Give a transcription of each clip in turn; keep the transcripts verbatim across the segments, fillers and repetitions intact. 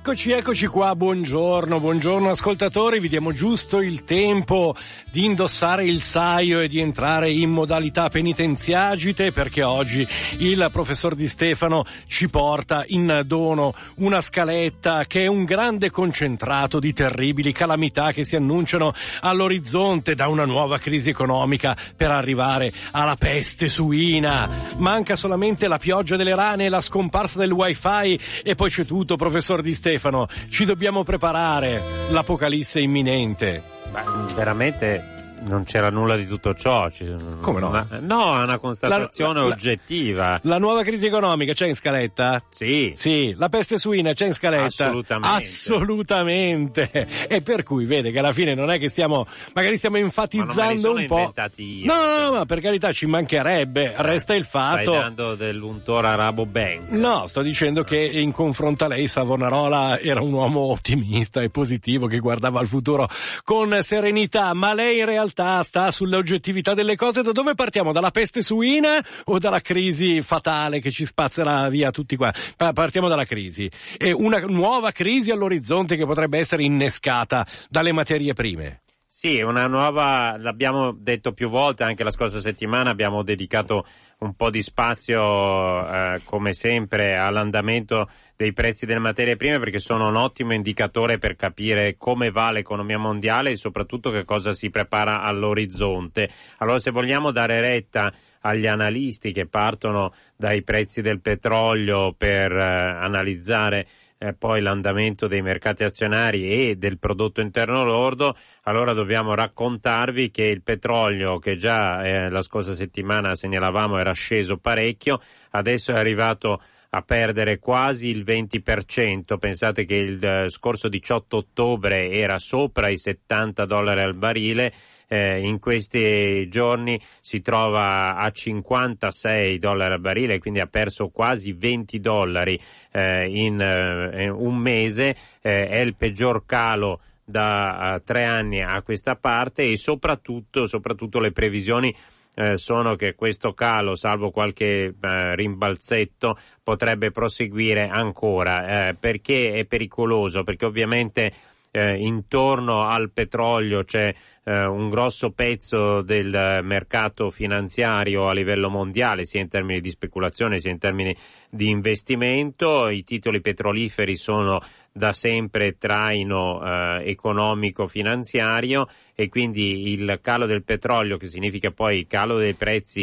Eccoci, eccoci qua, buongiorno, buongiorno ascoltatori, vi diamo giusto il tempo di indossare il saio e di entrare in modalità penitenziagite, perché oggi il professor Di Stefano ci porta in dono una scaletta che è un grande concentrato di terribili calamità che si annunciano all'orizzonte, da una nuova crisi economica per arrivare alla peste suina. Manca solamente la pioggia delle rane e la scomparsa del wifi e poi c'è tutto, professor Di Stefano. Ci dobbiamo preparare, l'apocalisse imminente. Beh, veramente non c'era nulla di tutto ciò. Come no? Una, no, è una constatazione la, la, oggettiva. La nuova crisi economica c'è in scaletta? Sì. Sì. La peste suina c'è in scaletta? Assolutamente. Assolutamente. E per cui vede che alla fine non è che stiamo, magari stiamo enfatizzando un po'. Io, no, no, no, ma per carità ci mancherebbe. Resta il fatto. Stai dando dell'untore arabo bank. No, sto dicendo che in confronto a lei Savonarola era un uomo ottimista e positivo che guardava al futuro con serenità, ma lei in realtà sta sull'oggettività delle cose. Da dove partiamo? Dalla peste suina o dalla crisi fatale che ci spazzerà via tutti qua? Partiamo dalla crisi. E una nuova crisi all'orizzonte che potrebbe essere innescata dalle materie prime. Sì, una nuova, l'abbiamo detto più volte, anche la scorsa settimana abbiamo dedicato un po' di spazio, eh, come sempre, all'andamento dei prezzi delle materie prime, perché sono un ottimo indicatore per capire come va l'economia mondiale e soprattutto che cosa si prepara all'orizzonte. Allora, se vogliamo dare retta agli analisti che partono dai prezzi del petrolio per eh, analizzare Eh, poi l'andamento dei mercati azionari e del prodotto interno lordo, allora dobbiamo raccontarvi che il petrolio, che già eh, la scorsa settimana segnalavamo era sceso parecchio, adesso è arrivato a perdere quasi il venti per cento. Pensate che il eh, scorso diciotto ottobre era sopra i settanta dollari al barile. Eh, in questi giorni si trova a cinquantasei dollari al barile, quindi ha perso quasi venti dollari eh, in, eh, in un mese. Eh, è il peggior calo da uh, tre anni a questa parte, e soprattutto, soprattutto le previsioni eh, sono che questo calo, salvo qualche eh, rimbalzetto, potrebbe proseguire ancora. Eh, perché è pericoloso? Perché ovviamente eh, intorno al petrolio c'è Uh, un grosso pezzo del uh, mercato finanziario a livello mondiale, sia in termini di speculazione sia in termini di investimento. I titoli petroliferi sono da sempre traino uh, economico-finanziario, e quindi il calo del petrolio, che significa poi calo dei prezzi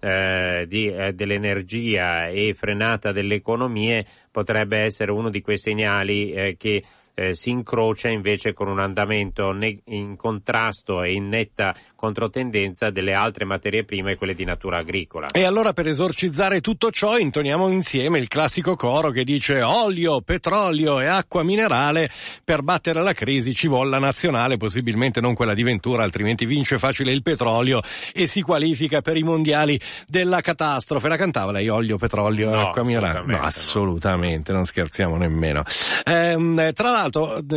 uh, di, uh, dell'energia e frenata delle economie, potrebbe essere uno di quei segnali uh, che Eh, si incrocia invece con un andamento ne- in contrasto e in netta controtendenza delle altre materie prime, quelle di natura agricola. E allora, per esorcizzare tutto ciò, intoniamo insieme il classico coro che dice: olio, petrolio e acqua minerale, per battere la crisi ci vuole la nazionale, possibilmente non quella di Ventura, altrimenti vince facile il petrolio e si qualifica per i mondiali della catastrofe. La cantava lei, olio, petrolio e no, acqua minerale? No, assolutamente, no. Non scherziamo nemmeno. Ehm, tra l'altro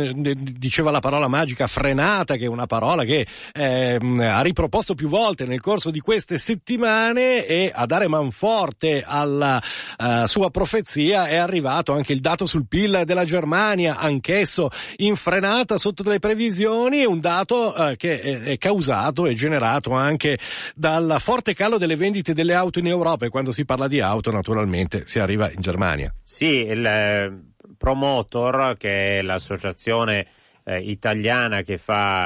diceva la parola magica frenata, che è una parola che eh, ha riproposto più volte nel corso di queste settimane, e a dare manforte alla uh, sua profezia è arrivato anche il dato sul P I L della Germania, anch'esso in frenata sotto le previsioni, un dato uh, che è, è causato e generato anche dal forte calo delle vendite delle auto in Europa, e quando si parla di auto naturalmente si arriva in Germania. Sì, il Promotor, che è l'associazione eh, italiana che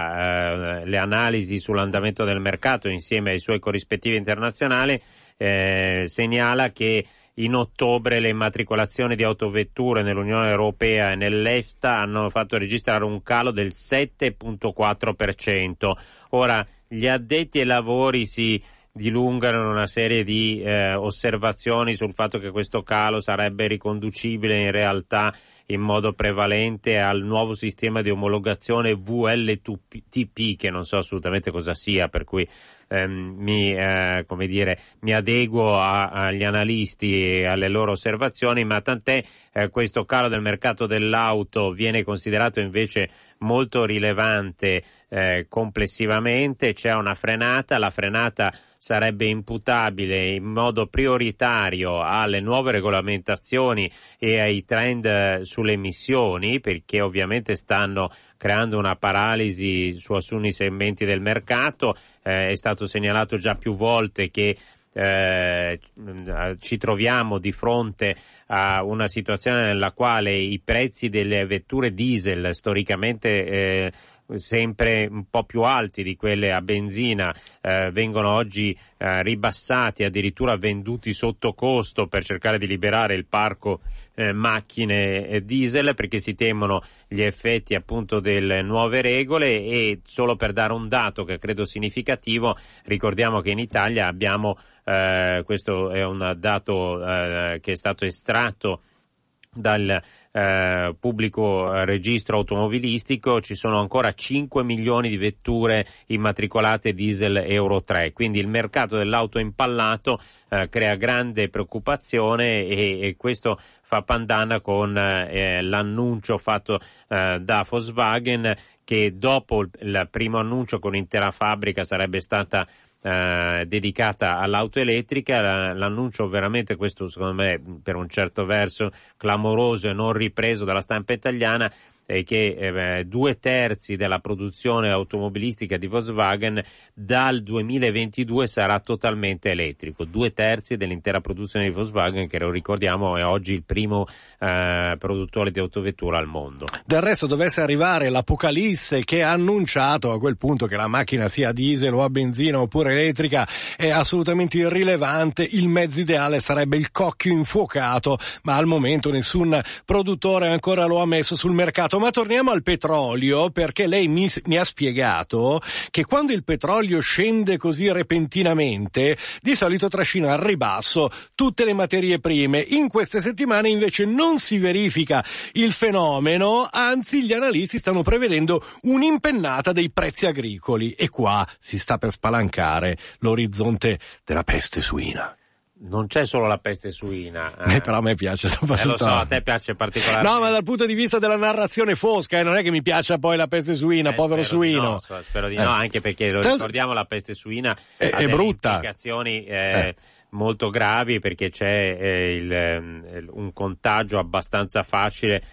fa eh, le analisi sull'andamento del mercato insieme ai suoi corrispettivi internazionali, eh, segnala che in ottobre le immatricolazioni di autovetture nell'Unione Europea e nell'EFTA hanno fatto registrare un calo del sette virgola quattro per cento. Ora, gli addetti ai lavori si dilungano una serie di eh, osservazioni sul fatto che questo calo sarebbe riconducibile in realtà in modo prevalente al nuovo sistema di omologazione V L T P, che non so assolutamente cosa sia, per cui ehm, mi, eh, come dire, mi adeguo a, agli analisti e alle loro osservazioni, ma tant'è. Eh, questo calo del mercato dell'auto viene considerato invece molto rilevante eh, complessivamente. C'è una frenata, la frenata sarebbe imputabile in modo prioritario alle nuove regolamentazioni e ai trend sulle emissioni, perché ovviamente stanno creando una paralisi su alcuni segmenti del mercato. Eh, è stato segnalato già più volte che eh, ci troviamo di fronte a una situazione nella quale i prezzi delle vetture diesel, storicamente eh, sempre un po' più alti di quelle a benzina, eh, vengono oggi eh, ribassati, addirittura venduti sotto costo per cercare di liberare il parco eh, macchine eh, diesel, perché si temono gli effetti appunto delle nuove regole. E solo per dare un dato che credo significativo, ricordiamo che in Italia abbiamo eh, questo è un dato eh, che è stato estratto dal eh, pubblico registro automobilistico, ci sono ancora cinque milioni di vetture immatricolate diesel Euro tre, quindi il mercato dell'auto impallato eh, crea grande preoccupazione e, e questo fa pandan con eh, l'annuncio fatto eh, da Volkswagen, che dopo il primo annuncio con l'intera fabbrica sarebbe stata Eh, dedicata all'auto elettrica, l'annuncio veramente, questo secondo me per un certo verso clamoroso e non ripreso dalla stampa italiana, è che eh, due terzi della produzione automobilistica di Volkswagen dal duemilaventidue sarà totalmente elettrico. Due terzi dell'intera produzione di Volkswagen, che lo ricordiamo è oggi il primo eh, produttore di autovettura al mondo. Del resto, dovesse arrivare l'apocalisse che ha annunciato a quel punto che la macchina sia diesel o a benzina oppure elettrica è assolutamente irrilevante, il mezzo ideale sarebbe il cocchio infuocato, ma al momento nessun produttore ancora lo ha messo sul mercato. Ma torniamo al petrolio, perché lei mi, mi ha spiegato che quando il petrolio scende così repentinamente, di solito trascina al ribasso tutte le materie prime. In queste settimane invece non si verifica il fenomeno, anzi gli analisti stanno prevedendo un'impennata dei prezzi agricoli e qua si sta per spalancare l'orizzonte della peste suina. Non c'è solo la peste suina. Eh. Eh, però a me piace soprattutto. Eh, lo so, a te piace particolarmente. No, ma dal punto di vista della narrazione fosca, eh, non è che mi piaccia poi la peste suina, eh, povero spero suino. Di no, so, spero di eh. no, anche perché lo ricordiamo, la peste suina è, ha è delle brutta. implicazioni eh, eh. molto gravi, perché c'è eh, il, un contagio abbastanza facile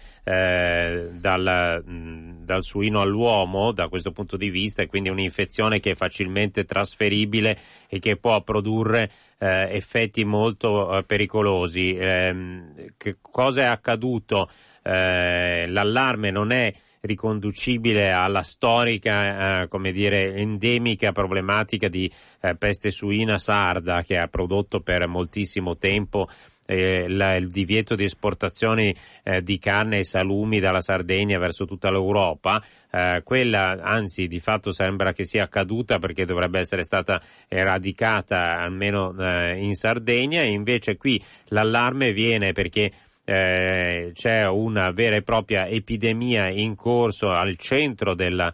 eh, dal, dal suino all'uomo da questo punto di vista, e quindi un'infezione che è facilmente trasferibile e che può produrre eh, effetti molto eh, pericolosi. Eh, che cosa è accaduto? Eh, l'allarme non è riconducibile alla storica, eh, come dire, endemica problematica di eh, peste suina sarda, che ha prodotto per moltissimo tempo eh, la, il divieto di esportazioni eh, di carne e salumi dalla Sardegna verso tutta l'Europa. Eh, quella anzi di fatto sembra che sia accaduta, perché dovrebbe essere stata eradicata almeno eh, in Sardegna, e invece qui l'allarme viene perché Eh, c'è una vera e propria epidemia in corso al centro della,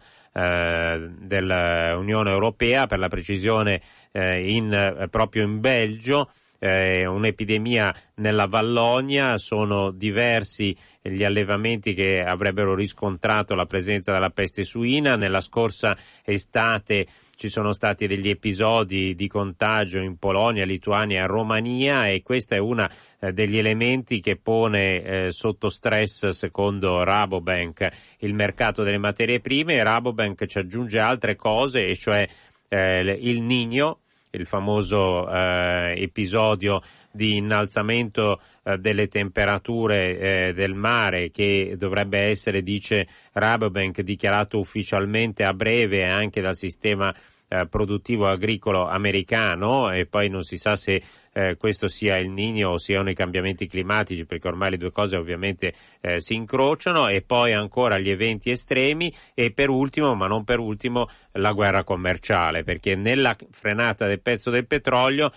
eh, dell'Unione Europea, per la precisione eh, in, eh, proprio in Belgio, eh, un'epidemia nella Vallonia. Sono diversi gli allevamenti che avrebbero riscontrato la presenza della peste suina. Nella scorsa estate ci sono stati degli episodi di contagio in Polonia, Lituania e Romania, e questo è uno eh, degli elementi che pone eh, sotto stress, secondo Rabobank, il mercato delle materie prime. E Rabobank ci aggiunge altre cose, e cioè eh, il Niño, il famoso eh, episodio di innalzamento eh, delle temperature eh, del mare, che dovrebbe essere, dice Rabobank, dichiarato ufficialmente a breve anche dal sistema eh, produttivo agricolo americano, e poi non si sa se eh, questo sia il Niño o siano i cambiamenti climatici, perché ormai le due cose ovviamente eh, si incrociano. E poi ancora gli eventi estremi, e per ultimo, ma non per ultimo, la guerra commerciale, perché nella frenata del prezzo del petrolio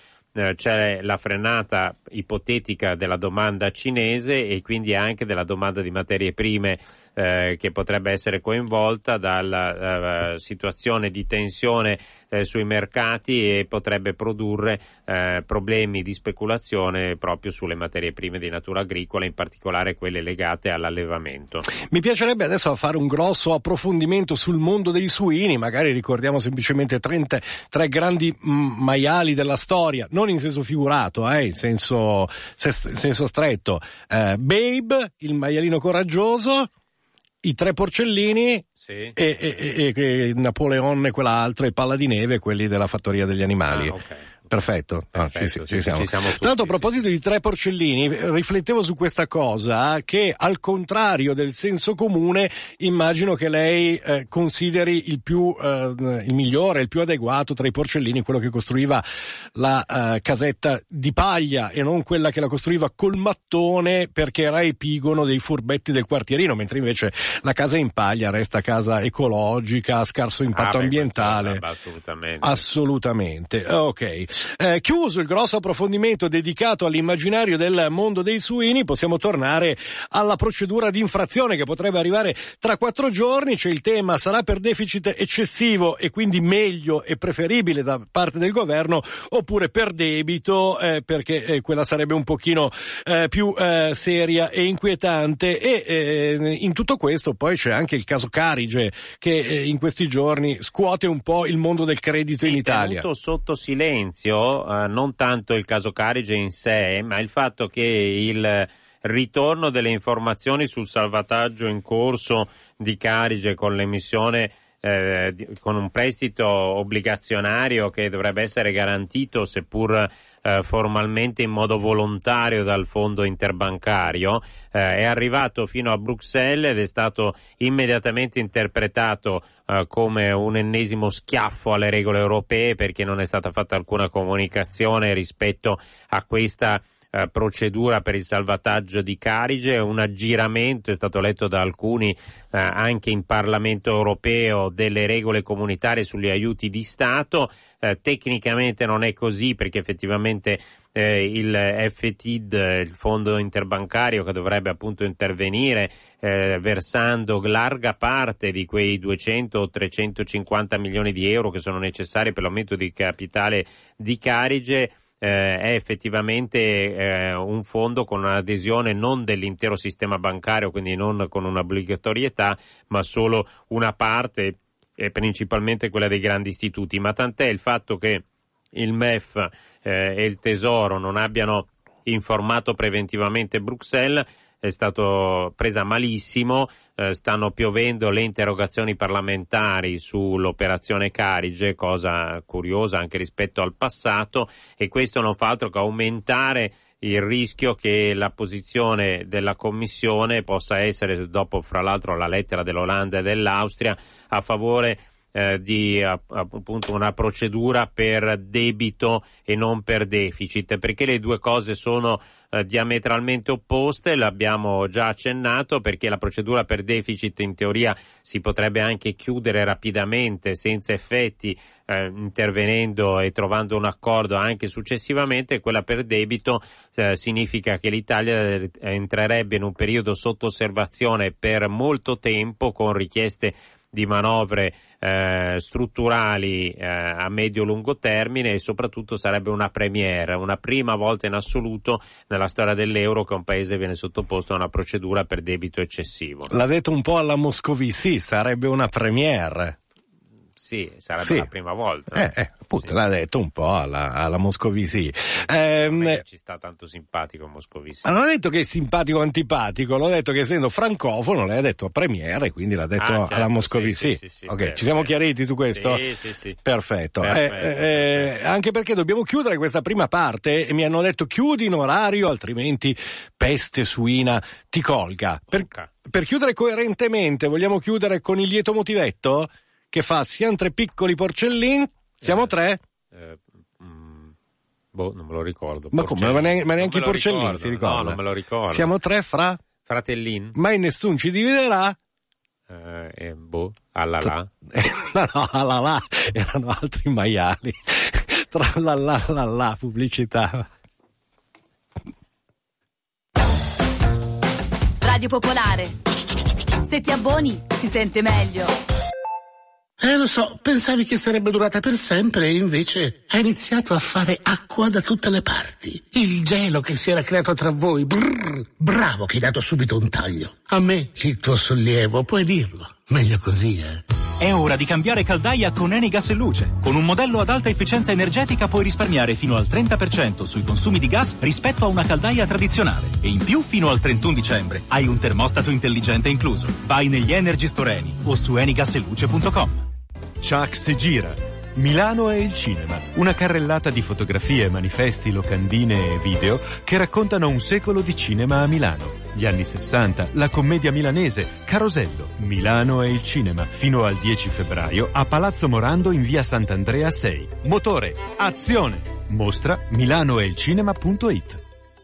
c'è la frenata ipotetica della domanda cinese, e quindi anche della domanda di materie prime eh, che potrebbe essere coinvolta dalla uh, situazione di tensione eh, sui mercati e potrebbe produrre eh, problemi di speculazione proprio sulle materie prime di natura agricola, in particolare quelle legate all'allevamento. Mi piacerebbe adesso fare un grosso approfondimento sul mondo dei suini, magari ricordiamo semplicemente trenta, tre grandi mm, maiali della storia, non in senso figurato, eh, in senso, in senso stretto. Eh, Babe, il maialino coraggioso, i tre porcellini, sì. e, e, e, e Napoleon e quell'altro, e Palla di Neve, quelli della fattoria degli animali. Ah, okay. Perfetto, Perfetto, ah, ci, sì, ci siamo. Ci siamo tutti, Tra l'altro, a proposito sì. di tre porcellini, riflettevo su questa cosa, che al contrario del senso comune, immagino che lei eh, consideri il più, eh, il migliore, il più adeguato tra i porcellini quello che costruiva la eh, casetta di paglia e non quella che la costruiva col mattone, perché era epigono dei furbetti del quartierino, mentre invece la casa in paglia resta casa ecologica, a scarso impatto ah, beh, ambientale. Questo, assolutamente. Assolutamente. Ok. Eh, chiuso il grosso approfondimento dedicato all'immaginario del mondo dei suini, possiamo tornare alla procedura di infrazione che potrebbe arrivare tra quattro giorni. C'è il tema: sarà per deficit eccessivo e quindi meglio e preferibile da parte del governo, oppure per debito, eh, perché eh, quella sarebbe un pochino eh, più eh, seria e inquietante. E eh, in tutto questo poi c'è anche il caso Carige, che eh, in questi giorni scuote un po' il mondo del credito sì, in Italia. Tenuto sotto silenzio Uh, non tanto il caso Carige in sé, ma il fatto che il ritorno delle informazioni sul salvataggio in corso di Carige con l'emissione eh, di, con un prestito obbligazionario che dovrebbe essere garantito, seppur eh, formalmente in modo volontario, dal fondo interbancario, eh, è arrivato fino a Bruxelles ed è stato immediatamente interpretato eh, come un ennesimo schiaffo alle regole europee, perché non è stata fatta alcuna comunicazione rispetto a questa Uh, procedura per il salvataggio di Carige. Un aggiramento, è stato letto da alcuni uh, anche in Parlamento europeo, delle regole comunitarie sugli aiuti di Stato. Uh, tecnicamente non è così, perché effettivamente uh, il F T I D, il fondo interbancario che dovrebbe appunto intervenire uh, versando larga parte di quei duecento o trecentocinquanta milioni di euro che sono necessari per l'aumento di capitale di Carige, Eh, è effettivamente eh, un fondo con un'adesione non dell'intero sistema bancario, quindi non con un'obbligatorietà, ma solo una parte, e principalmente quella dei grandi istituti. Ma tant'è il fatto che il M E F eh, e il Tesoro non abbiano informato preventivamente Bruxelles, è stato presa malissimo. Eh, stanno piovendo le interrogazioni parlamentari sull'operazione Carige, cosa curiosa anche rispetto al passato, e questo non fa altro che aumentare il rischio che la posizione della Commissione possa essere, dopo fra l'altro la lettera dell'Olanda e dell'Austria, a favore Eh, di a, appunto una procedura per debito e non per deficit, perché le due cose sono eh, diametralmente opposte. L'abbiamo già accennato, perché la procedura per deficit in teoria si potrebbe anche chiudere rapidamente senza effetti, eh, intervenendo e trovando un accordo anche successivamente. Quella per debito eh, significa che l'Italia entrerebbe in un periodo sotto osservazione per molto tempo, con richieste di manovre eh, strutturali eh, a medio-lungo termine, e soprattutto sarebbe una premiere, una prima volta in assoluto nella storia dell'euro che un paese viene sottoposto a una procedura per debito eccessivo. L'ha detto un po' alla Moscovici, sarebbe una premiere. Sì, sarebbe sì. la prima volta. Eh, eh, appunto, sì. L'ha detto un po' alla, alla Moscovici. Eh, ci sta tanto simpatico Moscovici. Ma non ha detto che è simpatico o antipatico, l'ho detto che essendo francofono lei ha detto premiere, quindi l'ha detto ah, certo, alla Moscovici. Sì, sì, sì, ok, beh, ci siamo beh. chiariti su questo? Sì, sì, sì. Perfetto. Perfetto, eh, perfetto. Eh, anche perché dobbiamo chiudere questa prima parte e mi hanno detto chiudi in orario, altrimenti peste suina ti colga. Per, per chiudere coerentemente, vogliamo chiudere con il lieto motivetto? Che fa siamo tre piccoli porcellini, siamo eh, tre? Eh, mm, boh, non me lo ricordo. Ma come? Ma neanche, ma neanche i porcellini ricordo. si ricorda? No, non me lo ricordo. Siamo tre fra? Fratellini. Mai nessuno ci dividerà? Eh, eh, boh, alla là. no, no, alla là, erano altri maiali. Tra la la la la, pubblicità. Radio Popolare. Se ti abboni, si sente meglio. Eh, lo so, pensavi che sarebbe durata per sempre e invece ha iniziato a fare acqua da tutte le parti. Il gelo che si era creato tra voi, brrr, bravo che hai dato subito un taglio. A me, il tuo sollievo, puoi dirlo. Meglio così, eh. È ora di cambiare caldaia con Eni Gas e Luce. Con un modello ad alta efficienza energetica puoi risparmiare fino al trenta per cento sui consumi di gas rispetto a una caldaia tradizionale. E in più, fino al trentuno dicembre, hai un termostato intelligente incluso. Vai negli Energy Store Eni o su enigaseluce punto com. Chuck si gira. Milano è il cinema, una carrellata di fotografie, manifesti, locandine e video che raccontano un secolo di cinema a Milano. Gli anni sessanta, la commedia milanese, Carosello. Milano è il cinema, fino al dieci febbraio a Palazzo Morando in via Sant'Andrea sei. Motore, azione! Mostra milanoeilcinema punto it.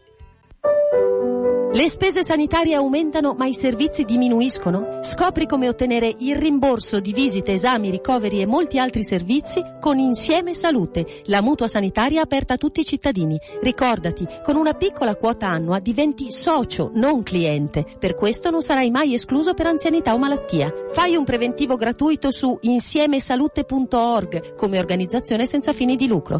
Le spese sanitarie aumentano ma i servizi diminuiscono? Scopri come ottenere il rimborso di visite, esami, ricoveri e molti altri servizi con Insieme Salute, la mutua sanitaria aperta a tutti i cittadini. Ricordati, con una piccola quota annua diventi socio, non cliente. Per questo non sarai mai escluso per anzianità o malattia. Fai un preventivo gratuito su insieme salute punto org come organizzazione senza fini di lucro.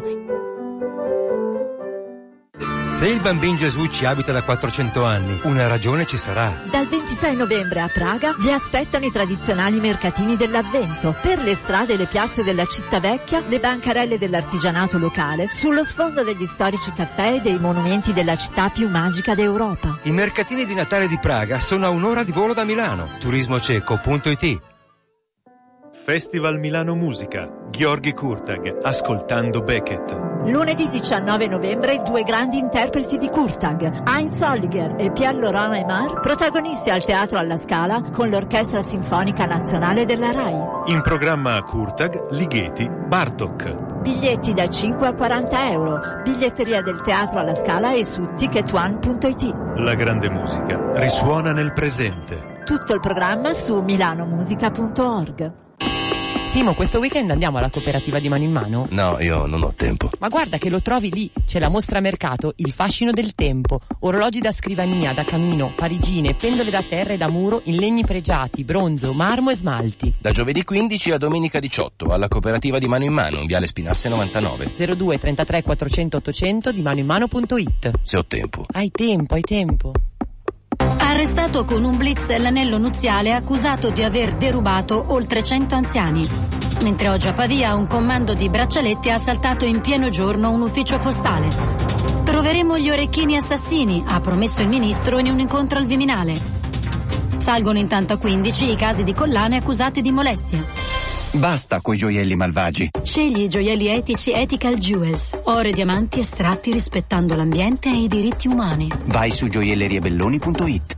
Se il Bambin Gesù ci abita da quattrocento anni, una ragione ci sarà. Dal ventisei novembre a Praga vi aspettano i tradizionali mercatini dell'Avvento. Per le strade e le piazze della città vecchia, le bancarelle dell'artigianato locale, sullo sfondo degli storici caffè e dei monumenti della città più magica d'Europa. I mercatini di Natale di Praga sono a un'ora di volo da Milano. turismoceco punto it. Festival Milano Musica, Gheorghi Kurtag, ascoltando Beckett. Lunedì diciannove novembre due grandi interpreti di Kurtag, Heinz Holliger e Pierre-Laurent Aimard, protagonisti al Teatro alla Scala con l'Orchestra Sinfonica Nazionale della RAI. In programma a Kurtag, Ligeti, Bartók. Biglietti da cinque a quaranta euro, biglietteria del Teatro alla Scala e su ticket one punto it. La grande musica risuona nel presente. Tutto il programma su milanomusica punto org. Simo, questo weekend andiamo alla cooperativa di Mano in Mano? No, io non ho tempo. Ma guarda che lo trovi lì, c'è la mostra mercato Il fascino del tempo, orologi da scrivania, da camino, parigine, pendole da terra e da muro in legni pregiati, bronzo, marmo e smalti. Da giovedì quindici a domenica diciotto alla cooperativa di Mano in Mano in viale Spinasse novantanove. zero due trentatré quattrocento ottocento di manoinmano punto it. Se ho tempo. Hai tempo, hai tempo. Arrestato con un blitz l'anello nuziale accusato di aver derubato oltre cento anziani. Mentre oggi a Pavia un comando di braccialetti ha assaltato in pieno giorno un ufficio postale. Troveremo gli orecchini assassini, ha promesso il ministro in un incontro al Viminale. Salgono intanto a quindici i casi di collane accusate di molestia. Basta coi gioielli malvagi. Scegli i gioielli etici Ethical Jewels, oro e diamanti estratti rispettando l'ambiente e i diritti umani. Vai su gioielleriebelloni punto it.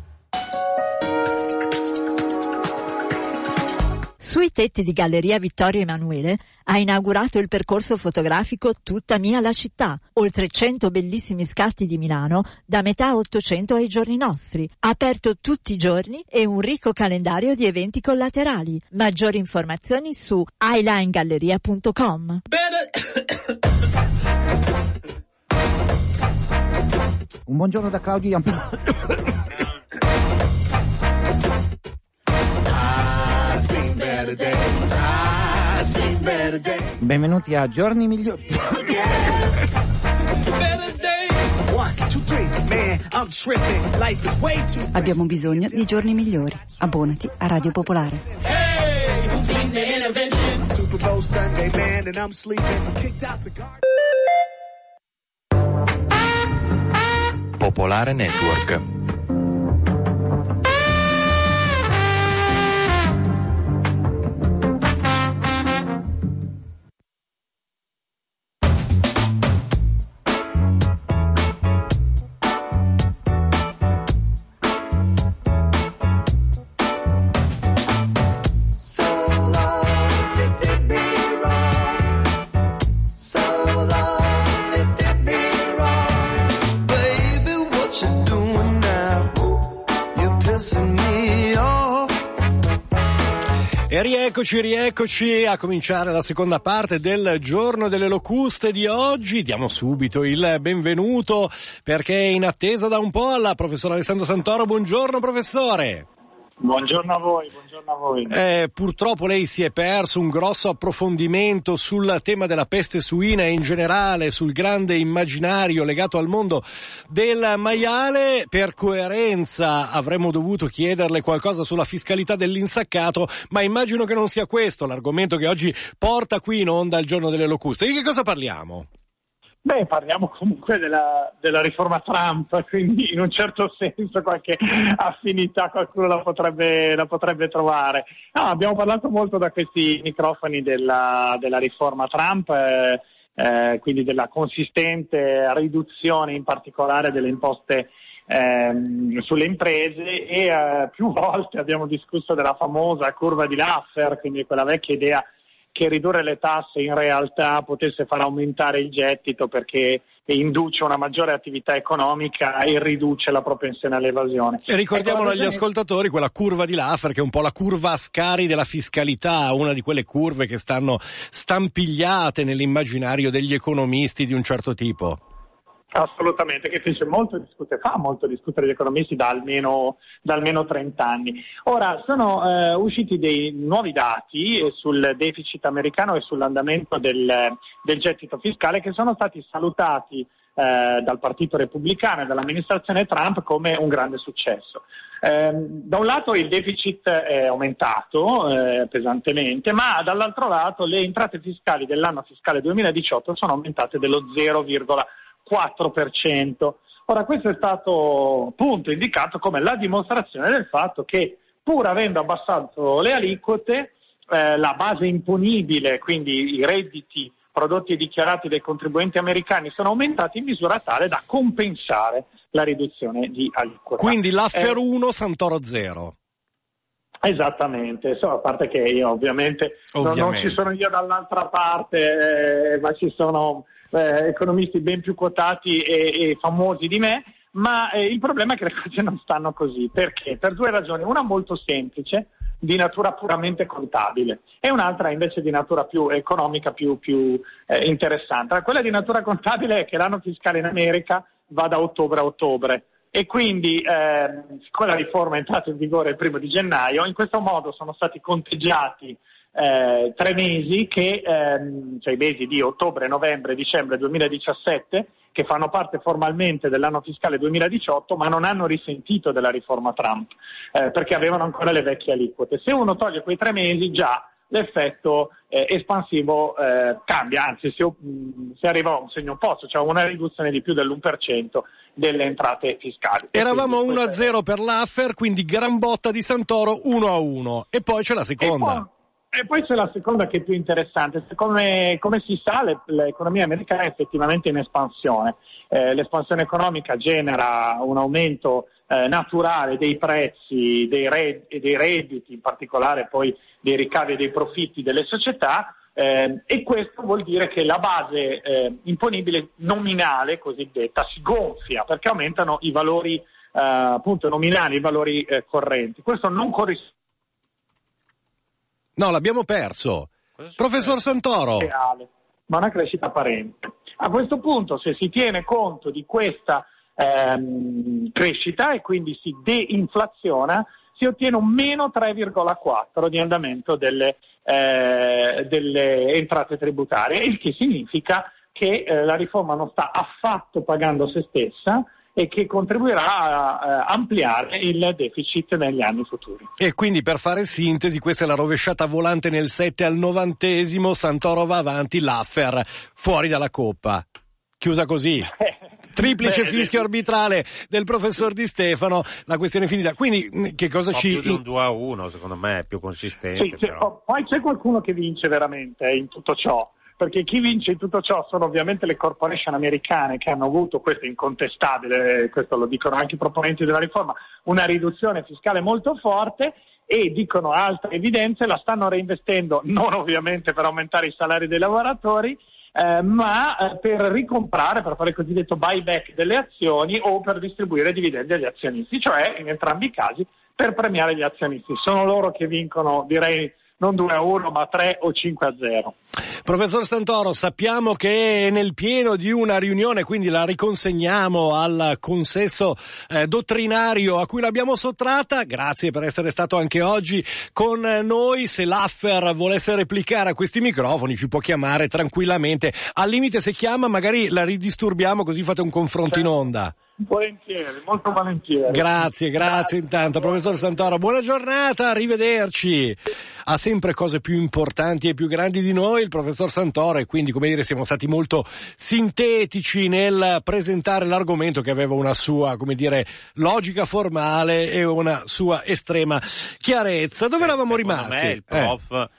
Sui tetti di Galleria Vittorio Emanuele ha inaugurato il percorso fotografico Tutta mia la città, oltre cento bellissimi scatti di Milano da metà Ottocento ai giorni nostri, aperto tutti i giorni e un ricco calendario di eventi collaterali. Maggiori informazioni su eyeline-galleria punto com. Un buongiorno da Claudio Iampino. Benvenuti a Giorni Migliori. Abbiamo bisogno di giorni migliori. Abbonati a Radio Popolare. Popolare Network. E rieccoci, rieccoci a cominciare la seconda parte del Giorno delle Locuste di oggi. Diamo subito il benvenuto, perché è in attesa da un po' alla professora Alessandro Santoro. Buongiorno professore. Buongiorno a voi, buongiorno a voi. Eh, purtroppo lei si è perso un grosso approfondimento sul tema della peste suina e in generale sul grande immaginario legato al mondo del maiale. Per coerenza avremmo dovuto chiederle qualcosa sulla fiscalità dell'insaccato, ma immagino che non sia questo l'argomento che oggi porta qui in onda il giorno delle locuste. Di che cosa parliamo? Beh, parliamo comunque della, della riforma Trump, quindi in un certo senso qualche affinità qualcuno la potrebbe, la potrebbe trovare. No, abbiamo parlato molto da questi microfoni della, della riforma Trump, eh, eh, quindi della consistente riduzione in particolare delle imposte ehm, sulle imprese e eh, più volte abbiamo discusso della famosa curva di Laffer, quindi quella vecchia idea che ridurre le tasse in realtà potesse far aumentare il gettito perché induce una maggiore attività economica e riduce la propensione all'evasione. E ricordiamolo agli ascoltatori quella curva di Laffer, che è un po' la curva a scari della fiscalità, una di quelle curve che stanno stampigliate nell'immaginario degli economisti di un certo tipo. Assolutamente, che fece molto discutere, fa molto discutere gli economisti da almeno, da almeno trenta anni. Ora, sono eh, usciti dei nuovi dati sul deficit americano e sull'andamento del, del gettito fiscale che sono stati salutati eh, dal Partito Repubblicano e dall'amministrazione Trump come un grande successo. Eh, da un lato il deficit è aumentato eh, pesantemente, ma dall'altro lato le entrate fiscali dell'anno fiscale duemiladiciotto sono aumentate dello zero virgola quattro per cento. Ora, questo è stato appunto indicato come la dimostrazione del fatto che, pur avendo abbassato le aliquote, eh, la base imponibile, quindi i redditi prodotti e dichiarati dai contribuenti americani, sono aumentati in misura tale da compensare la riduzione di aliquota. Quindi Laffer uno, eh, Santoro zero. Esattamente, so, a parte che io ovviamente, ovviamente. Non, non ci sono io dall'altra parte, eh, ma ci sono eh, economisti ben più quotati e, e famosi di me, ma eh, il problema è che le cose non stanno così. Perché? Per due ragioni, una molto semplice, di natura puramente contabile, e un'altra invece di natura più economica, più, più eh, interessante. Quella di natura contabile è che l'anno fiscale in America va da ottobre a ottobre. E quindi, eh, siccome la riforma è entrata in vigore il primo di gennaio, in questo modo sono stati conteggiati eh, tre mesi, che, ehm, cioè i mesi di ottobre, novembre e dicembre duemiladiciassette, che fanno parte formalmente dell'anno fiscale duemiladiciotto, ma non hanno risentito della riforma Trump, eh, perché avevano ancora le vecchie aliquote. Se uno toglie quei tre mesi, già l'effetto eh, espansivo eh, cambia, anzi si, si arriva a un segno opposto, cioè una riduzione di più dell'uno per cento delle entrate fiscali. Eravamo uno a zero per Laffer, quindi gran botta di Santoro uno a uno, e poi c'è la seconda. E poi, e poi c'è la seconda, che è più interessante. Come, come si sa, le, l'economia americana è effettivamente in espansione. Eh, l'espansione economica genera un aumento eh, naturale dei prezzi, dei, red, dei redditi, in particolare poi dei ricavi e dei profitti delle società, eh, e questo vuol dire che la base eh, imponibile nominale cosiddetta si gonfia, perché aumentano i valori eh, appunto nominali, i valori eh, correnti. Questo non corrisponde. No, l'abbiamo perso. Professor Santoro. Reale, ma una crescita apparente. A questo punto, se si tiene conto di questa ehm, crescita e quindi si deinflaziona, si ottiene un meno tre virgola quattro di andamento delle, eh, delle entrate tributarie, il che significa che eh, la riforma non sta affatto pagando se stessa e che contribuirà a, a ampliare il deficit negli anni futuri. E quindi, per fare sintesi, questa è la rovesciata volante nel sette al novantesimo, Santoro va avanti, Laffer fuori dalla coppa. Chiusa così. Triplice Beh, fischio arbitrale del professor Di Stefano, la questione è finita. Quindi che cosa ci... più di un due a uno, secondo me è più consistente. Sì, però. Poi c'è qualcuno che vince veramente in tutto ciò, perché chi vince in tutto ciò sono ovviamente le corporation americane, che hanno avuto, questo è incontestabile, questo lo dicono anche i proponenti della riforma, una riduzione fiscale molto forte, e dicono altre evidenze, la stanno reinvestendo non ovviamente per aumentare i salari dei lavoratori, Eh, ma eh, per ricomprare, per fare il cosiddetto buyback delle azioni o per distribuire dividendi agli azionisti, cioè in entrambi i casi per premiare gli azionisti. Sono loro che vincono, direi non due a uno ma tre o cinque a zero. Professor Santoro, sappiamo che è nel pieno di una riunione, quindi la riconsegniamo al consesso eh, dottrinario a cui l'abbiamo sottratta. Grazie per essere stato anche oggi con noi. Se l'Affer volesse replicare a questi microfoni ci può chiamare tranquillamente. Al limite, se chiama magari la ridisturbiamo, così fate un confronto in onda. Volentieri, molto volentieri. Grazie, grazie, grazie intanto, professor Santoro. Buona giornata, arrivederci. Ha sempre cose più importanti e più grandi di noi il professor Santoro, e quindi, come dire, siamo stati molto sintetici nel presentare l'argomento, che aveva una sua, come dire, logica formale e una sua estrema chiarezza. Dove eravamo rimasti? Me il prof eh.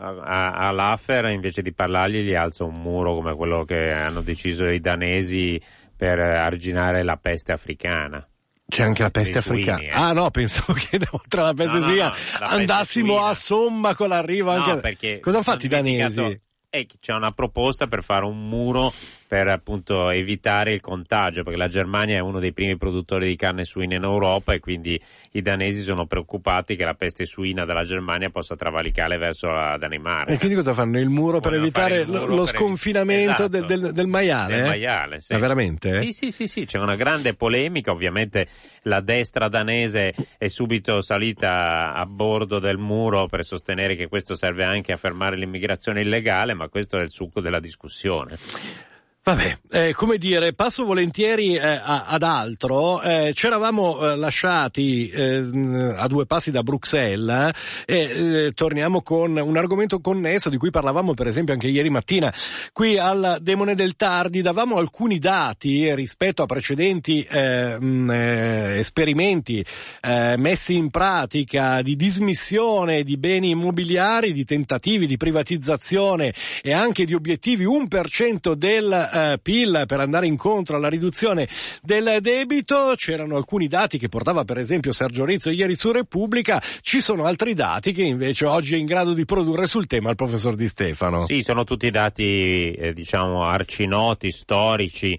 all'Affer, invece di parlargli, gli alza un muro come quello che hanno deciso i danesi per arginare la peste africana. C'è anche la peste africana. Suini, eh. Ah no, pensavo che oltre alla peste no, suina no, no, andassimo a somma con l'arrivo anche. No, perché cosa hanno fatto i danesi? E c'è una proposta per fare un muro per appunto evitare il contagio, perché la Germania è uno dei primi produttori di carne suina in Europa e quindi i danesi sono preoccupati che la peste suina dalla Germania possa travalicare verso la Danimarca. E quindi cosa fanno? Il muro per Vogliono evitare il muro lo per sconfinamento esatto. del, del, del maiale? Del eh? maiale, sì. Ma veramente? Sì, sì, sì, sì, c'è una grande polemica, ovviamente la destra danese è subito salita a bordo del muro per sostenere che questo serve anche a fermare l'immigrazione illegale, ma questo è il succo della discussione. Vabbè, eh, come dire, passo volentieri eh, a, ad altro. Eh, c'eravamo eh, lasciati eh, a due passi da Bruxelles e eh, torniamo con un argomento connesso di cui parlavamo per esempio anche ieri mattina qui al Demone del Tardi. Davamo alcuni dati rispetto a precedenti eh, mh, eh, esperimenti eh, messi in pratica di dismissione di beni immobiliari, di tentativi di privatizzazione e anche di obiettivi uno per cento del P I L per andare incontro alla riduzione del debito. C'erano alcuni dati che portava per esempio Sergio Rizzo ieri su Repubblica, ci sono altri dati che invece oggi è in grado di produrre sul tema il professor Di Stefano. Sì, sono tutti dati eh, diciamo arcinoti, storici,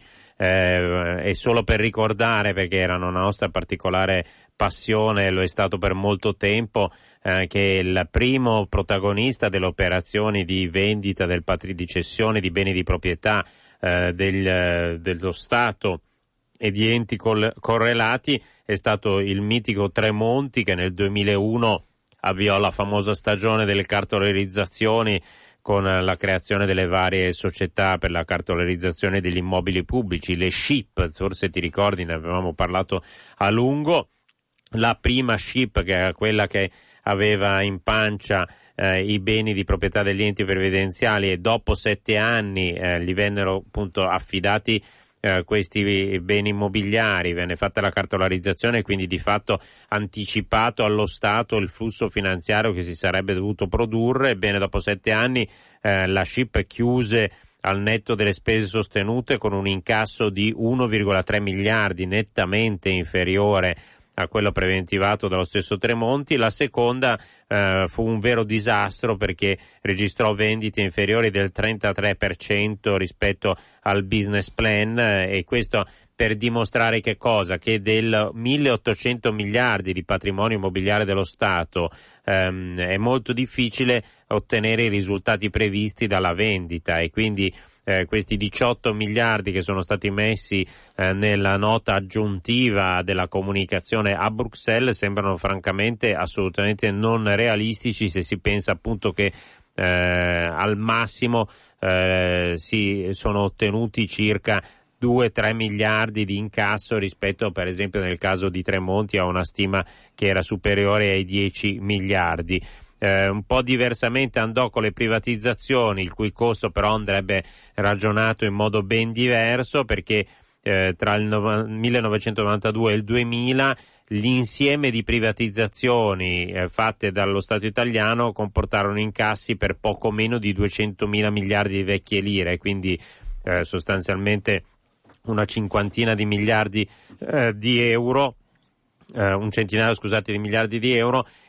eh, e solo per ricordare, perché erano una nostra particolare passione, lo è stato per molto tempo, eh, che il primo protagonista delle operazioni di vendita del patri- di cessione di beni di proprietà eh, del, dello Stato e di enti col- correlati è stato il mitico Tremonti, che nel duemilauno avviò la famosa stagione delle cartolarizzazioni con la creazione delle varie società per la cartolarizzazione degli immobili pubblici, le S H I P, forse ti ricordi, ne avevamo parlato a lungo. La prima S H I P, che era quella che aveva in pancia eh, i beni di proprietà degli enti previdenziali, e dopo sette anni eh, gli vennero appunto affidati eh, questi beni immobiliari, venne fatta la cartolarizzazione e quindi di fatto anticipato allo Stato il flusso finanziario che si sarebbe dovuto produrre. Ebbene, dopo sette anni eh, la S H I P chiuse al netto delle spese sostenute con un incasso di uno virgola tre miliardi, nettamente inferiore a quello preventivato dallo stesso Tremonti. La seconda eh, fu un vero disastro, perché registrò vendite inferiori del trentatré per cento rispetto al business plan, eh, e questo per dimostrare che cosa? Che del milleottocento miliardi di patrimonio immobiliare dello Stato ehm, è molto difficile ottenere i risultati previsti dalla vendita, e quindi Eh, questi diciotto miliardi che sono stati messi eh, nella nota aggiuntiva della comunicazione a Bruxelles sembrano francamente assolutamente non realistici, se si pensa appunto che eh, al massimo eh, si sono ottenuti circa due tre miliardi di incasso rispetto, per esempio nel caso di Tremonti, a una stima che era superiore ai dieci miliardi. Eh, un po' diversamente andò con le privatizzazioni, il cui costo però andrebbe ragionato in modo ben diverso, perché eh, tra il no- millenovecentonovantadue e il duemila l'insieme di privatizzazioni eh, fatte dallo Stato italiano comportarono incassi per poco meno di duecentomila miliardi di vecchie lire, quindi eh, sostanzialmente una cinquantina di miliardi eh, di euro, eh, un centinaio scusate di miliardi di euro,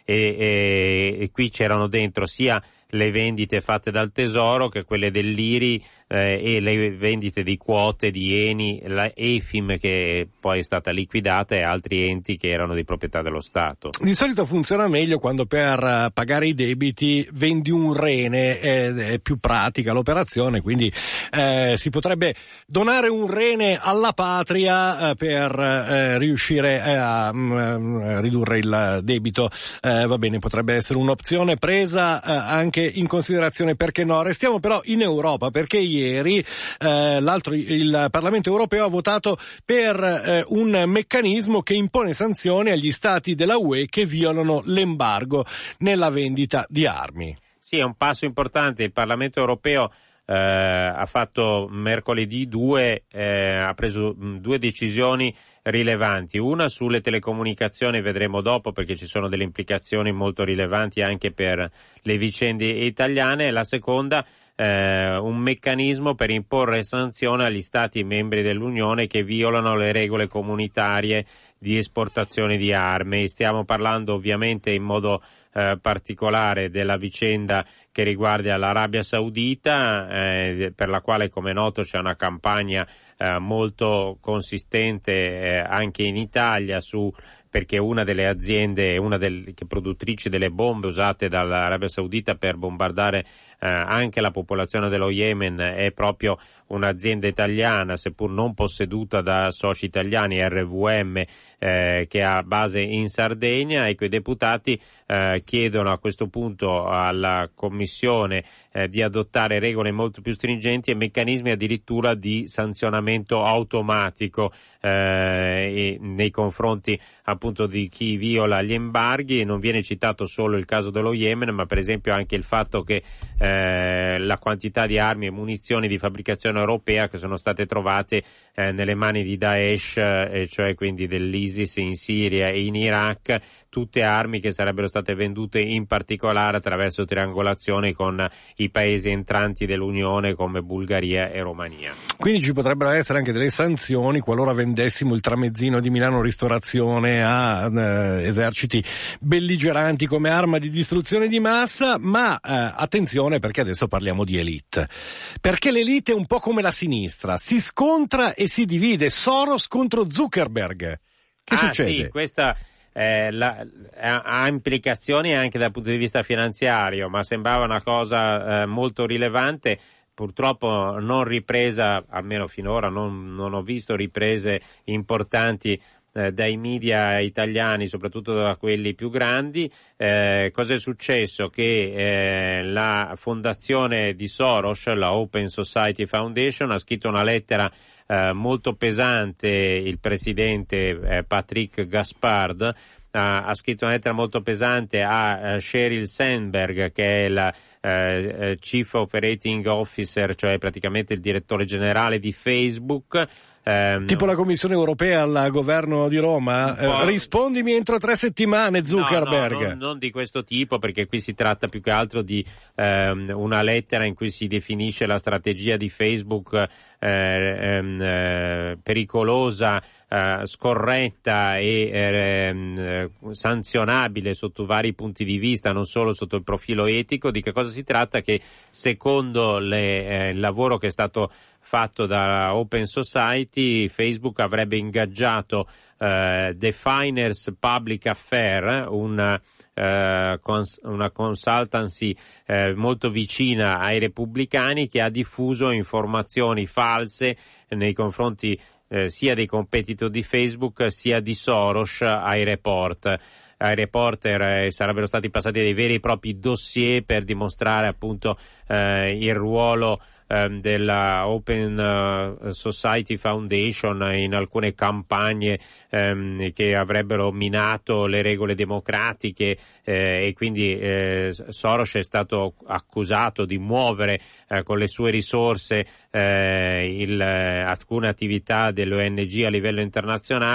e, e, e qui c'erano dentro sia le vendite fatte dal Tesoro che quelle dell'I R I eh, e le vendite di quote di Eni, la E F I M che poi è stata liquidata e altri enti che erano di proprietà dello Stato. Di solito funziona meglio quando per pagare i debiti vendi un rene, è, è più pratica l'operazione, quindi eh, si potrebbe donare un rene alla patria eh, per eh, riuscire a um, ridurre il debito. Eh, va bene, potrebbe essere un'opzione presa eh, anche in considerazione, perché no? Restiamo però in Europa, perché ieri eh, l'altro, il Parlamento europeo ha votato per eh, un meccanismo che impone sanzioni agli stati della U E che violano l'embargo nella vendita di armi. Sì, è un passo importante. Il Parlamento europeo eh, ha fatto mercoledì due, eh, ha preso mh, due decisioni rilevanti, una sulle telecomunicazioni, vedremo dopo perché ci sono delle implicazioni molto rilevanti anche per le vicende italiane, e la seconda eh, un meccanismo per imporre sanzioni agli stati membri dell'Unione che violano le regole comunitarie di esportazione di armi. Stiamo parlando ovviamente in modo eh, particolare della vicenda che riguarda l'Arabia Saudita, eh, per la quale, come è noto, c'è una campagna eh, molto consistente eh, anche in Italia su perché una delle aziende, una delle che produttrici delle bombe usate dall'Arabia Saudita per bombardare eh, anche la popolazione dello Yemen è proprio un'azienda italiana, seppur non posseduta da soci italiani, R V M, eh, che ha base in Sardegna. Ecco, i deputati eh, chiedono a questo punto alla Commissione eh, di adottare regole molto più stringenti e meccanismi addirittura di sanzionamento automatico eh, nei confronti appunto di chi viola gli embarghi. Non viene citato solo il caso dello Yemen, ma per esempio anche il fatto che eh, la quantità di armi e munizioni di fabbricazione europea che sono state trovate eh, nelle mani di Daesh, eh, cioè quindi dell'ISIS in Siria e in Iraq, tutte armi che sarebbero state vendute in particolare attraverso triangolazione con i paesi entranti dell'Unione come Bulgaria e Romania. Quindi ci potrebbero essere anche delle sanzioni qualora vendessimo il tramezzino di Milano Ristorazione a eh, eserciti belligeranti come arma di distruzione di massa, ma eh, attenzione, perché adesso parliamo di elite. Perché l'elite è un po' come la sinistra, si scontra e si divide. Soros contro Zuckerberg. Che ah, succede? Sì, questa Eh, la, ha implicazioni anche dal punto di vista finanziario, ma sembrava una cosa eh, molto rilevante. Purtroppo non ripresa, almeno finora non, non ho visto riprese importanti eh, dai media italiani, soprattutto da quelli più grandi. Eh, cosa è successo? Che eh, la fondazione di Soros, la Open Society Foundation, ha scritto una lettera Eh, molto pesante. Il presidente eh, Patrick Gaspard eh, ha scritto una lettera molto pesante a eh, Sheryl Sandberg, che è la eh, Chief Operating Officer, cioè praticamente il direttore generale di Facebook. Eh, tipo la Commissione Europea al governo di Roma, eh, rispondimi entro tre settimane Zuckerberg. No, no, non, non di questo tipo, perché qui si tratta più che altro di ehm, una lettera in cui si definisce la strategia di Facebook eh, ehm, eh, pericolosa, eh, scorretta e eh, sanzionabile sotto vari punti di vista, non solo sotto il profilo etico. Di che cosa si tratta? Che secondo le, eh, il lavoro che è stato fatto da Open Society, Facebook avrebbe ingaggiato eh, Definers Public Affair, una, eh, cons- una consultancy eh, molto vicina ai repubblicani, che ha diffuso informazioni false nei confronti eh, sia dei competitor di Facebook sia di Soros ai report. Ai reporter eh, sarebbero stati passati dei veri e propri dossier per dimostrare appunto eh, il ruolo ehm, della Open uh, Society Foundation in alcune campagne ehm, che avrebbero minato le regole democratiche eh, e quindi eh, Soros è stato accusato di muovere eh, con le sue risorse eh, il, eh, alcune attività dell'O N G a livello internazionale.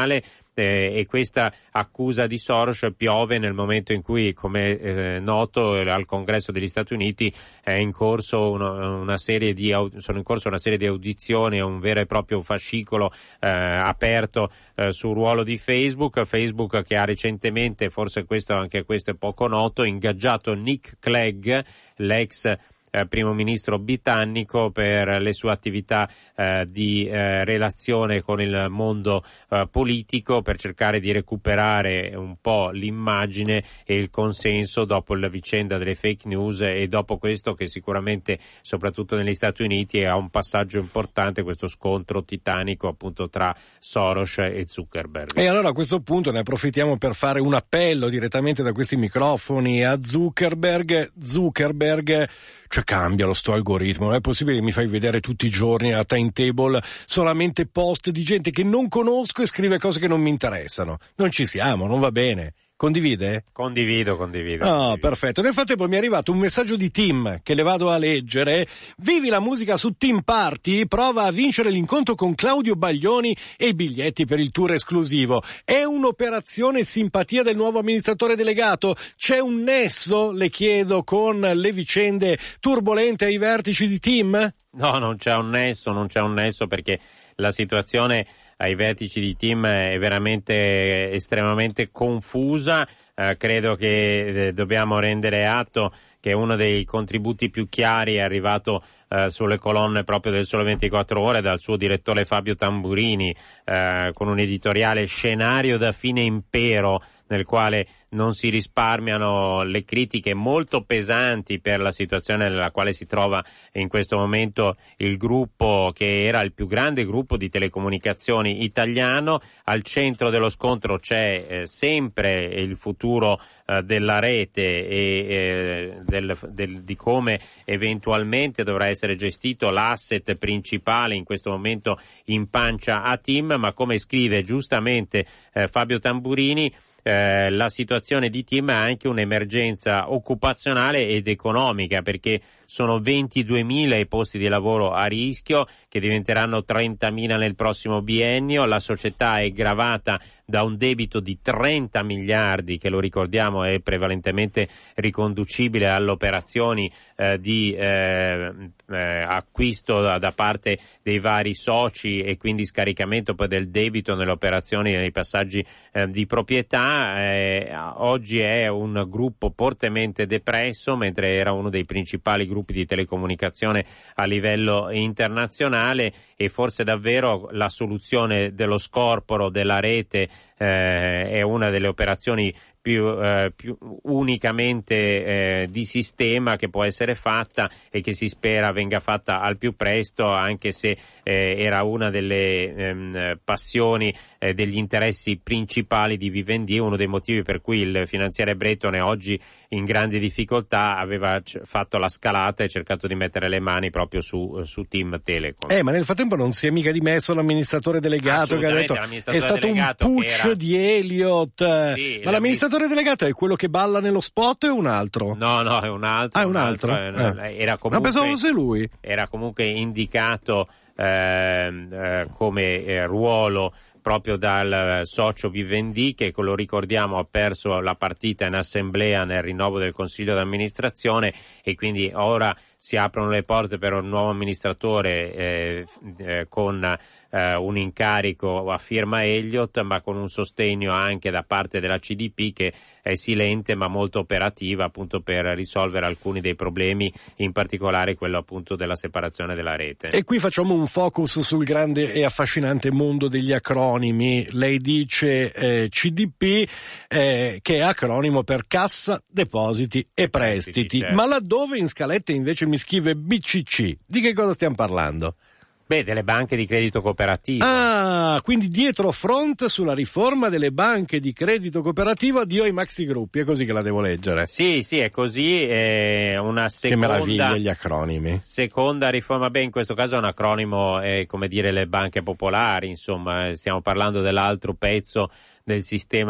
Eh, e questa accusa di Soros piove nel momento in cui, come eh, noto, al Congresso degli Stati Uniti è in corso una, una serie di sono in corso una serie di audizioni, un vero e proprio fascicolo eh, aperto eh, sul ruolo di Facebook Facebook che ha recentemente, forse questo anche questo è poco noto, ingaggiato Nick Clegg, l'ex Eh, primo ministro britannico, per le sue attività eh, di eh, relazione con il mondo eh, politico, per cercare di recuperare un po' l'immagine e il consenso dopo la vicenda delle fake news, e dopo questo che sicuramente soprattutto negli Stati Uniti ha un passaggio importante, questo scontro titanico appunto tra Soros e Zuckerberg. E allora a questo punto ne approfittiamo per fare un appello direttamente da questi microfoni a Zuckerberg. Zuckerberg, cioè cambialo sto algoritmo, non è possibile che mi fai vedere tutti i giorni a timetable solamente post di gente che non conosco e scrive cose che non mi interessano. Non ci siamo, non va bene. Condivide? Condivido, condivido. No, condivido. Perfetto. Nel frattempo mi è arrivato un messaggio di Tim che le vado a leggere. Vivi la musica su Team Party, prova a vincere l'incontro con Claudio Baglioni e i biglietti per il tour esclusivo. È un'operazione simpatia del nuovo amministratore delegato? C'è un nesso, le chiedo, con le vicende turbolente ai vertici di Team? No, non c'è un nesso, non c'è un nesso perché la situazione ai vertici di Team è veramente estremamente confusa. Eh, credo che eh, dobbiamo rendere atto che uno dei contributi più chiari è arrivato eh, sulle colonne proprio del Sole ventiquattro Ore dal suo direttore Fabio Tamburini, eh, con un editoriale scenario da fine impero, nel quale non si risparmiano le critiche molto pesanti per la situazione nella quale si trova in questo momento il gruppo che era il più grande gruppo di telecomunicazioni italiano. Al centro dello scontro c'è eh, sempre il futuro eh, della rete e eh, del, del, di come eventualmente dovrà essere gestito l'asset principale in questo momento in pancia a Team, ma come scrive giustamente eh, Fabio Tamburini, Eh, la situazione di Team è anche un'emergenza occupazionale ed economica, perché sono ventiduemila i posti di lavoro a rischio, che diventeranno trentamila nel prossimo biennio. La società è gravata da un debito di trenta miliardi, che lo ricordiamo è prevalentemente riconducibile alle operazioni eh, di eh, eh, acquisto da, da parte dei vari soci e quindi scaricamento poi del debito nelle operazioni, nei passaggi eh, di proprietà. Eh, oggi è un gruppo fortemente depresso, mentre era uno dei principali gruppi di telecomunicazione a livello internazionale, e forse davvero la soluzione dello scorporo della rete eh, è una delle operazioni più, eh, più unicamente eh, di sistema che può essere fatta e che si spera venga fatta al più presto, anche se eh, era una delle ehm, passioni eh, degli interessi principali di Vivendi, uno dei motivi per cui il finanziere bretone oggi in grandi difficoltà aveva c- fatto la scalata e cercato di mettere le mani proprio su, su Team Telecom. Eh, ma nel frattempo non si è mica dimesso l'amministratore delegato che ha detto è stato un putsch era... di Elliott. Sì, ma l'amministratore delegato è quello che balla nello spot o è un altro? No, no, è un altro. Ah, è un altro? Un altro eh. Era comunque, ma pensavo fosse lui. Era comunque indicato eh, eh, come eh, ruolo proprio dal socio Vivendi, che lo ricordiamo ha perso la partita in assemblea nel rinnovo del consiglio d'amministrazione, e quindi ora si aprono le porte per un nuovo amministratore eh, eh, con eh, un incarico a firma Elliott, ma con un sostegno anche da parte della C D P, che è silente ma molto operativa appunto per risolvere alcuni dei problemi, in particolare quello appunto della separazione della rete. E qui facciamo un focus sul grande e affascinante mondo degli acronimi. Lei dice eh, C D P, eh, che è acronimo per Cassa Depositi e Prestiti, sì, certo. Ma laddove in scaletta invece mi scrive B C C, di che cosa stiamo parlando? Beh, delle banche di credito cooperativo. Ah, quindi dietro front sulla riforma delle banche di credito cooperativo di Oi Maxi Gruppi, è così che la devo leggere? Sì, sì, è così, è una seconda... Che meraviglia gli acronimi. Seconda riforma, beh, in questo caso è un acronimo, è come dire le banche popolari, insomma, stiamo parlando dell'altro pezzo del sistema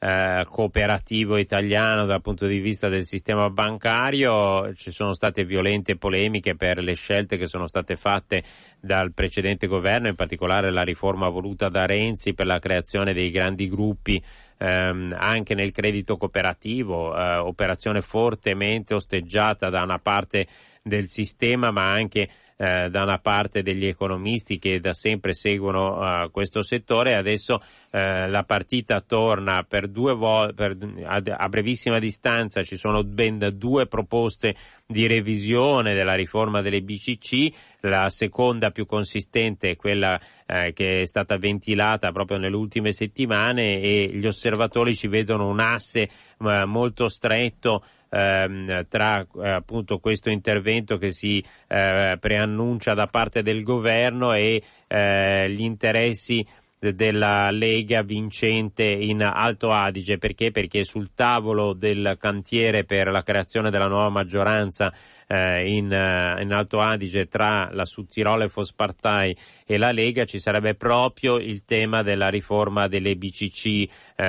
eh, cooperativo italiano dal punto di vista del sistema bancario. Ci sono state violente polemiche per le scelte che sono state fatte dal precedente governo, in particolare la riforma voluta da Renzi per la creazione dei grandi gruppi ehm, anche nel credito cooperativo, eh, operazione fortemente osteggiata da una parte del sistema ma anche eh, da una parte degli economisti che da sempre seguono uh, questo settore. Adesso eh, la partita torna per due volte, a, a brevissima distanza ci sono ben due proposte di revisione della riforma delle B C C. La seconda più consistente è quella eh, che è stata ventilata proprio nelle ultime settimane, e gli osservatori ci vedono un asse eh, molto stretto ehm, tra eh, appunto questo intervento che si eh, preannuncia da parte del governo e eh, gli interessi della Lega vincente in Alto Adige. Perché? Perché sul tavolo del cantiere per la creazione della nuova maggioranza eh, in, uh, in Alto Adige tra la Südtiroler Volkspartei e la Lega ci sarebbe proprio il tema della riforma delle B C C.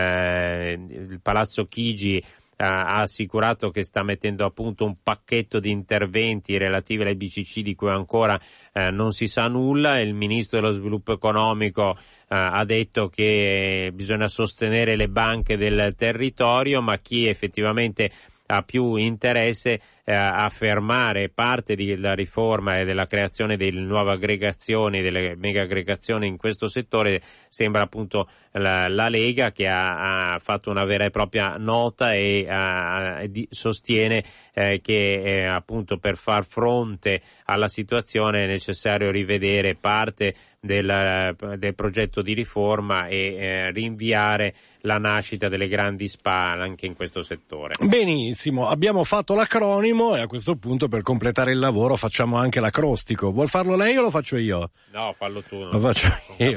Eh, il Palazzo Chigi ha assicurato che sta mettendo a punto un pacchetto di interventi relativi alle B C C di cui ancora eh, non si sa nulla. Il ministro dello sviluppo economico eh, ha detto che bisogna sostenere le banche del territorio, ma chi effettivamente ha più interesse eh, a fermare parte della riforma e della creazione delle nuove aggregazioni, delle mega aggregazioni in questo settore, sembra appunto la, la Lega, che ha, ha fatto una vera e propria nota e ha, di, sostiene eh, che eh, appunto per far fronte alla situazione è necessario rivedere parte del, del progetto di riforma e eh, rinviare la nascita delle grandi S P A anche in questo settore. Benissimo, abbiamo fatto l'acronimo e a questo punto per completare il lavoro facciamo anche l'acrostico. Vuol farlo lei o lo faccio io? No, fallo tu. Lo faccio io.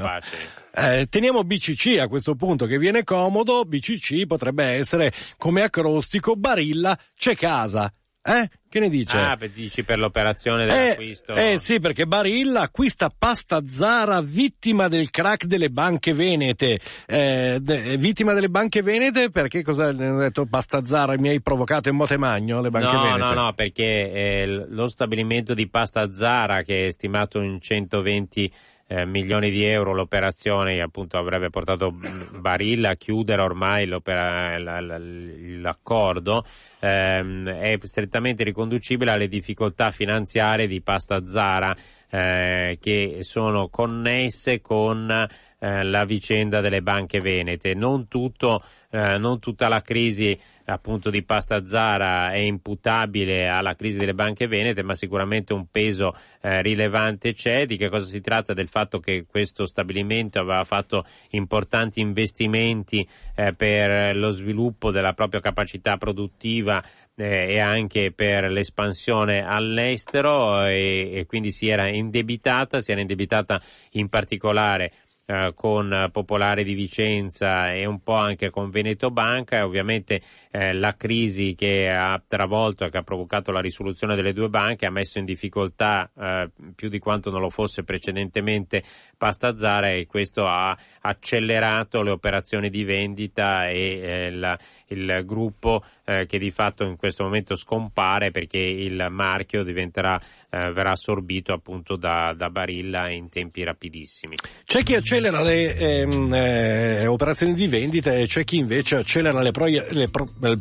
Eh, teniamo B C C a questo punto, che viene comodo. B C C potrebbe essere come acrostico Barilla c'è casa. Eh? Che ne dice? Ah, beh, dici per l'operazione dell'acquisto. Eh, eh sì, perché Barilla acquista pasta Zara, vittima del crack delle banche venete. Eh, de, vittima delle banche venete perché cosa hanno detto pasta Zara? Mi hai provocato in mote magno le banche no, venete? No, no, no, perché eh, lo stabilimento di pasta Zara, che è stimato in centoventi Eh, milioni di euro l'operazione, appunto avrebbe portato Barilla a chiudere ormai l'opera, la, la, l'accordo, ehm, è strettamente riconducibile alle difficoltà finanziarie di pasta Zara eh, che sono connesse con eh, la vicenda delle banche venete. Non tutto, eh, non tutta la crisi appunto di pasta Zara è imputabile alla crisi delle banche venete, ma sicuramente un peso eh, rilevante c'è. Di che cosa si tratta? Del fatto che questo stabilimento aveva fatto importanti investimenti eh, per lo sviluppo della propria capacità produttiva eh, e anche per l'espansione all'estero, e, e quindi si era indebitata, si era indebitata in particolare Uh, con uh, Popolare di Vicenza e un po' anche con Veneto Banca, e ovviamente eh, la crisi che ha travolto e che ha provocato la risoluzione delle due banche ha messo in difficoltà uh, più di quanto non lo fosse precedentemente pasta Zara, e questo ha accelerato le operazioni di vendita e eh, la, il gruppo eh, che di fatto in questo momento scompare, perché il marchio diventerà eh, verrà assorbito appunto da, da Barilla in tempi rapidissimi. C'è chi accelera le ehm, eh, operazioni di vendita e c'è chi invece accelera le proie le pro, le,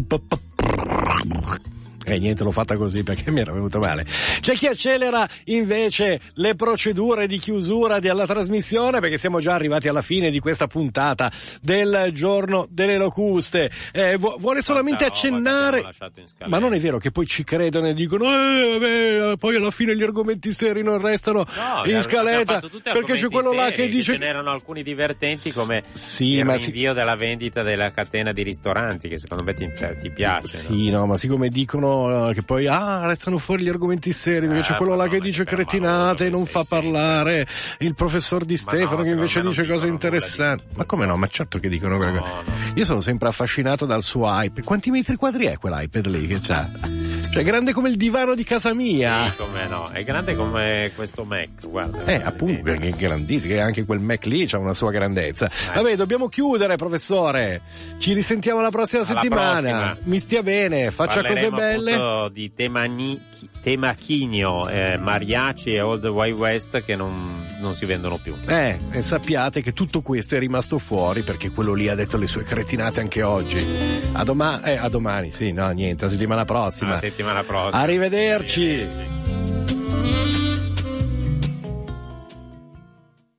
Eh niente, l'ho fatta così perché mi era venuto male. C'è chi accelera invece le procedure di chiusura della trasmissione, perché siamo già arrivati alla fine di questa puntata del Giorno delle Locuste. Eh, vuole solamente accennare, ma non è vero che poi ci credono e dicono eh vabbè, poi alla fine gli argomenti seri non restano no, in scaletta perché c'è quello là che dice ce n'erano alcuni divertenti, come sì, il ma rinvio si... della vendita della catena di ristoranti, che secondo me ti, ti piace. Sì, no, no ma siccome dicono uno che poi ah restano fuori gli argomenti seri perché eh, c'è quello là che dice cretinate e non fa parlare il professor Di Stefano no, che invece dice cose interessanti. Ma come no? Ma certo che dicono quelle cose. No, no. Io sono sempre affascinato dal suo iPad. Quanti metri quadri è quell'iPad lì che c'ha? Cioè è grande come il divano di casa mia. Sì, come no, è grande come questo Mac, guarda. Eh, appunto, è grandissimo, anche quel Mac lì c'ha una sua grandezza. Eh. Vabbè, dobbiamo chiudere, professore. Ci risentiamo la prossima Alla settimana. Prossima. Mi stia bene, faccia Parleremo cose belle. Di temani, temachinio, eh, mariachi e Old Wild West che non, non si vendono più. Eh, e sappiate che tutto questo è rimasto fuori perché quello lì ha detto le sue cretinate anche oggi. A domani, eh, a domani, sì, no, niente, a settimana prossima. A settimana prossima. Arrivederci. Arrivederci.